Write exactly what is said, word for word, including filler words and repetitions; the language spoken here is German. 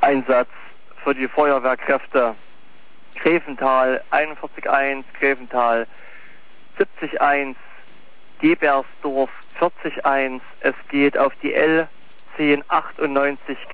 Einsatz für die Feuerwehrkräfte Grevental einundvierzig eins, Grevental siebzig eins, Gebersdorf vierzig eins. Es geht auf die L zehn achtundneunzig